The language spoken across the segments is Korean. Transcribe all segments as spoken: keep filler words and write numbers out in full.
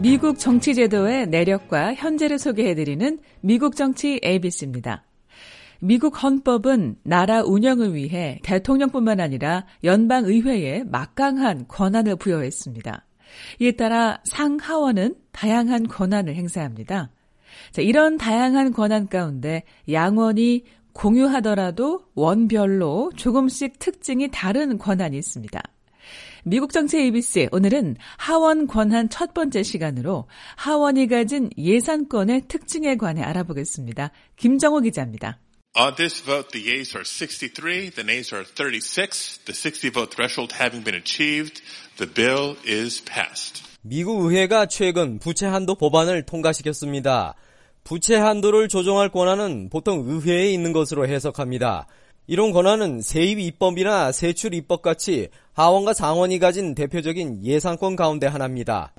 미국 정치 제도의 내력과 현재를 소개해드리는 미국 정치 에이비씨입니다. 미국 헌법은 나라 운영을 위해 대통령뿐만 아니라 연방의회에 막강한 권한을 부여했습니다. 이에 따라 상하원은 다양한 권한을 행사합니다. 자, 이런 다양한 권한 가운데 양원이 공유하더라도 원별로 조금씩 특징이 다른 권한이 있습니다. 미국 정치 에이비씨, 오늘은 하원 권한 첫 번째 시간으로 하원이 가진 예산권의 특징에 관해 알아보겠습니다. 김정호 기자입니다. On this vote, the yeas are sixty-three, the nays are thirty-six. The sixty vote threshold having been achieved, the bill is passed. 미국 의회가 최근 부채 한도 법안을 통과시켰습니다. 부채 한도를 조정할 권한은 보통 의회에 있는 것으로 해석합니다. 이런 권한은 세입 입법이나 세출 입법 같이 하원과 상원이 가진 대표적인 예산권 가운데 하나입니다.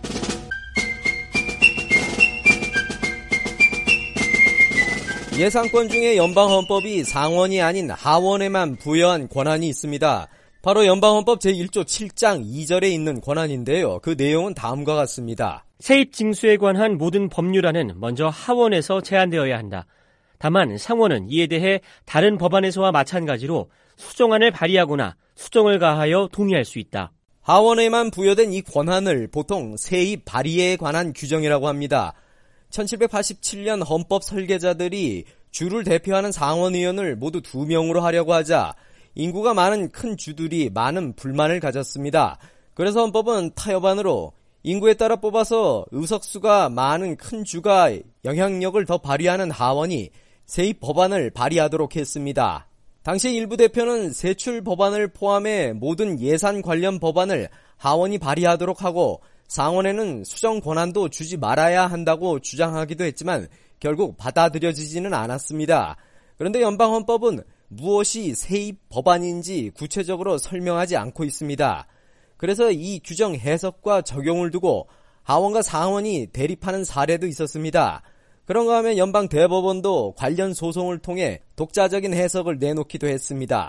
예산권 중에 연방헌법이 상원이 아닌 하원에만 부여한 권한이 있습니다. 바로 연방헌법 제일조 칠장 이절에 있는 권한인데요. 그 내용은 다음과 같습니다. 세입 징수에 관한 모든 법률안은 먼저 하원에서 제안되어야 한다. 다만 상원은 이에 대해 다른 법안에서와 마찬가지로 수정안을 발의하거나 수정을 가하여 동의할 수 있다. 하원에만 부여된 이 권한을 보통 세입 발의에 관한 규정이라고 합니다. 천칠백팔십칠년 헌법 설계자들이 주를 대표하는 상원의원을 모두 두 명으로 하려고 하자 인구가 많은 큰 주들이 많은 불만을 가졌습니다. 그래서 헌법은 타협안으로 인구에 따라 뽑아서 의석수가 많은 큰 주가 영향력을 더 발휘하는 하원이 세입 법안을 발의하도록 했습니다. 당시 일부 대표는 세출 법안을 포함해 모든 예산 관련 법안을 하원이 발의하도록 하고 상원에는 수정 권한도 주지 말아야 한다고 주장하기도 했지만 결국 받아들여지지는 않았습니다. 그런데 연방헌법은 무엇이 세입 법안인지 구체적으로 설명하지 않고 있습니다. 그래서 이 규정 해석과 적용을 두고 하원과 상원이 대립하는 사례도 있었습니다. 그런가 하면 연방 대법원도 관련 소송을 통해 독자적인 해석을 내놓기도 했습니다.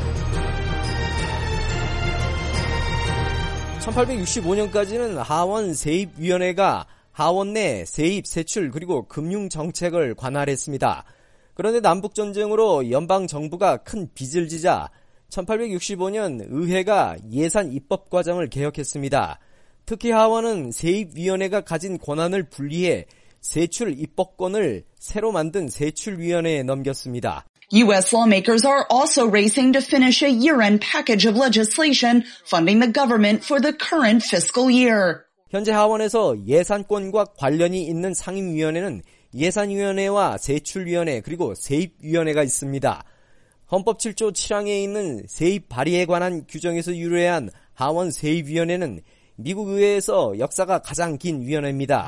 천팔백육십오년까지는 하원 세입위원회가 하원 내 세입, 세출 그리고 금융정책을 관할했습니다. 그런데 남북전쟁으로 연방정부가 큰 빚을 지자 천팔백육십오년 의회가 예산 입법 과정을 개혁했습니다. 특히 하원은 세입위원회가 가진 권한을 분리해 세출 입법권을 새로 만든 세출위원회에 넘겼습니다. U S lawmakers are also racing to finish a year-end package of legislation funding the government for the current fiscal year. 현재 하원에서 예산권과 관련이 있는 상임위원회는 예산위원회와 세출위원회 그리고 세입위원회가 있습니다. 헌법 칠조 칠항에 있는 세입 발의에 관한 규정에서 유래한 하원 세입위원회는 미국 의회에서 역사가 가장 긴 위원회입니다.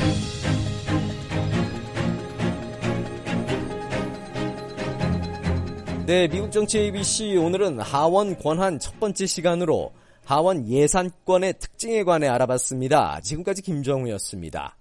네, 미국 정치 에이비씨 오늘은 하원 권한 첫 번째 시간으로 하원 예산권의 특징에 관해 알아봤습니다. 지금까지 김정우였습니다.